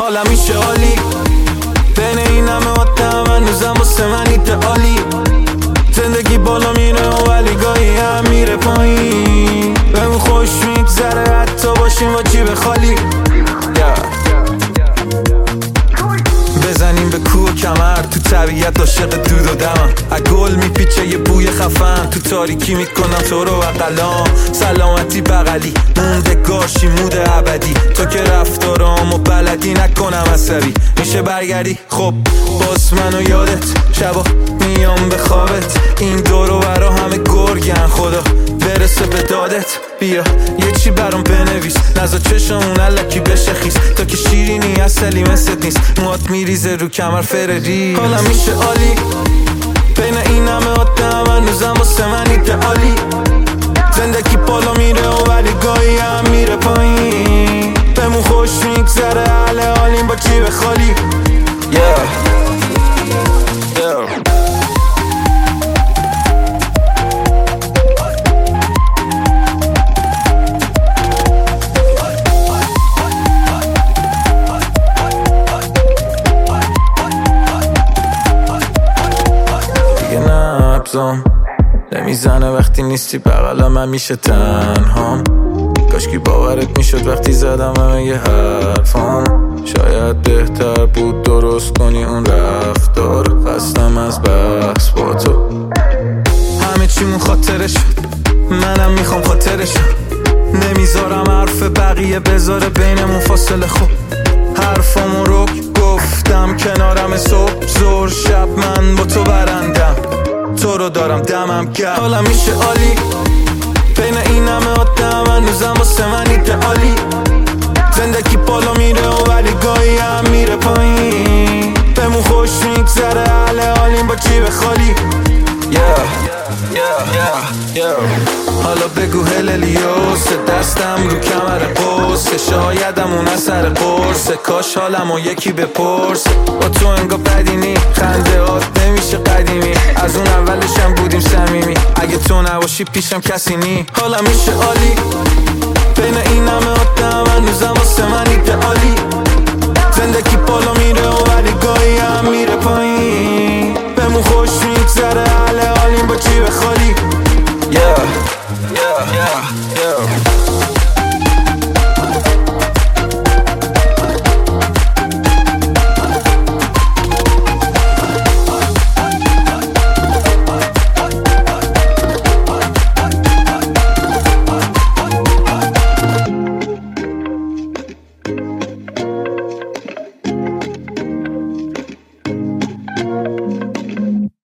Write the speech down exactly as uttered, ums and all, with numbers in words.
حالا میشه عالی بین این همه آدم هنوزم واسه من ایدئالی زندگی بالا میره ولی گاهی هم میره پایین بهمون خوش میگذره حتی باشیم با جیب خالی yeah. بزنیم به کوه و کمر تو طبیعت عاشق دود و دمم گل میپیچه یه بوی خفن تو تاریکی میکنم تو رو و قلام سلامتی بغلی موندگارشی مود ابدی تو که رفتارامو بلدی نکنم عصبی میشه برگردی خب باز منو یادت شبا میام به خوابت این دورو برا همه گرگن خدا برسه به دادت بیا یه چی برام بنویس نزا چشمون علکی بشه خیس تا که شیرینی اصلی مثل نیست موات میریزه رو کمر فرری حالا میشه عالی بین این همه آدم هنوزم واسه من ایدئالی زندگی بالا میره و ولی گاهی هم میره پایین بهمون خوش میگذره اهل حالیم با جیب خالی yeah. yeah. نبزم نمیزنه وقتی نیستی بغلم من میشه تنهام کاشکی باورت میشد وقتی زدم همه یه حرفام شاید بهتر بود درست کنی اون رفتار خستم از بحث با تو همه چیمون خاطرش منم میخوام خاطرش نمیذارم حرف بقیه بذاره بینمون فاصله خوب حرفامو رو گفتم کنارم صبح زور شب من با تو برندم تو رو دارم دمم گرم حالا میشه عالی بین این همه آدم هنوزم واسه من ایدئالی زندگی بالا میره و ولی گاهی هم میره پایین بهمون خوش میگذره اهل حالیم با جیب خالی yeah. yeah. yeah. yeah. حالا بگو هللیوس دستم رو کمر قوسه شایدم اون اثر قرصه کاش حالمو یکی بپرس با تو انگا بدینی خنده هات نمیشه قدیمی از اون اولشم بودیم صمیمی اگه تو نباشی پیشم کسی نی حالا میشه عالی بین این همه آدم هنوزم واسه من ایدئالی